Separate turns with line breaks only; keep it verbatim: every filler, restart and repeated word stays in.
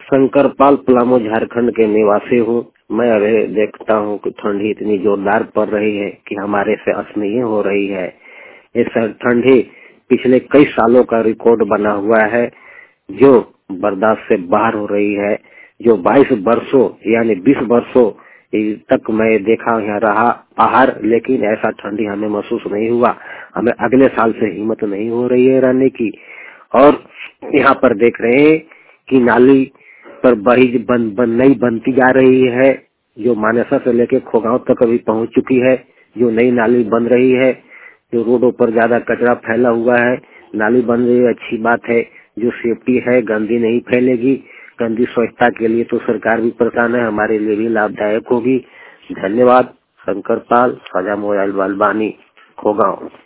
शंकरपाल पलामू झारखंड के निवासी हूँ। मैं अभी देखता हूँ कि ठंडी इतनी जोरदार पड़ रही है कि हमारे से असहनीय हो रही है। इस ठंडी पिछले कई सालों का रिकॉर्ड बना हुआ है, जो बर्दाश्त से बाहर हो रही है। जो बाईस वर्षों यानी बीस वर्षों तक मैं देखा यहाँ रहा बाहर, लेकिन ऐसा ठंडी हमें महसूस नहीं हुआ। हमें अगले साल से हिम्मत नहीं हो रही है रहने की। और यहाँ पर देख रहे हैं कि नाली पर बही बन, बन नई बनती जा रही है, जो मानेसर से लेकर खोगांव तक अभी पहुंच चुकी है। जो नई नाली बन रही है, जो रोडों पर ज्यादा कचरा फैला हुआ है, नाली बन रही है, अच्छी बात है। जो सेफ्टी है, गंदी नहीं फैलेगी। गंदी स्वच्छता के लिए तो सरकार भी परेशान है, हमारे लिए भी लाभदायक होगी। धन्यवाद। शंकरपाल, खाजा मोबाइल बालबानी, खोगांव।